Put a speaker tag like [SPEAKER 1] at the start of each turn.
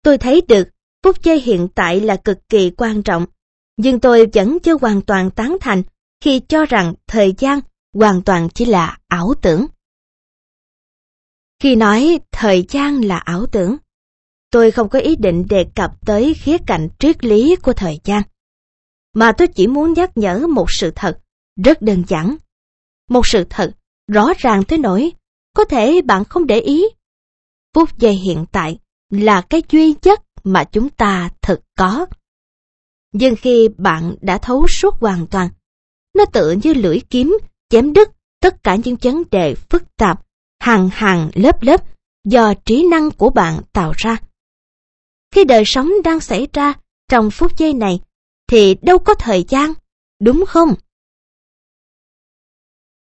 [SPEAKER 1] Tôi thấy được phút giây hiện tại là cực kỳ quan trọng, nhưng tôi vẫn chưa hoàn toàn tán thành khi cho rằng thời gian hoàn toàn chỉ là ảo tưởng. Khi nói thời gian là ảo tưởng, tôi không có ý định đề cập tới khía cạnh triết lý của thời gian, mà tôi chỉ muốn nhắc nhở một sự thật rất đơn giản. Một sự thật rõ ràng tới nỗi có thể bạn không để ý. Phút giây hiện tại là cái duy nhất mà chúng ta thực có. Nhưng khi bạn đã thấu suốt hoàn toàn, nó tựa như lưỡi kiếm chém đứt tất cả những vấn đề phức tạp, hàng hàng lớp lớp do trí năng của bạn tạo ra. Khi đời sống đang xảy ra trong phút giây này, thì đâu có thời gian, đúng không?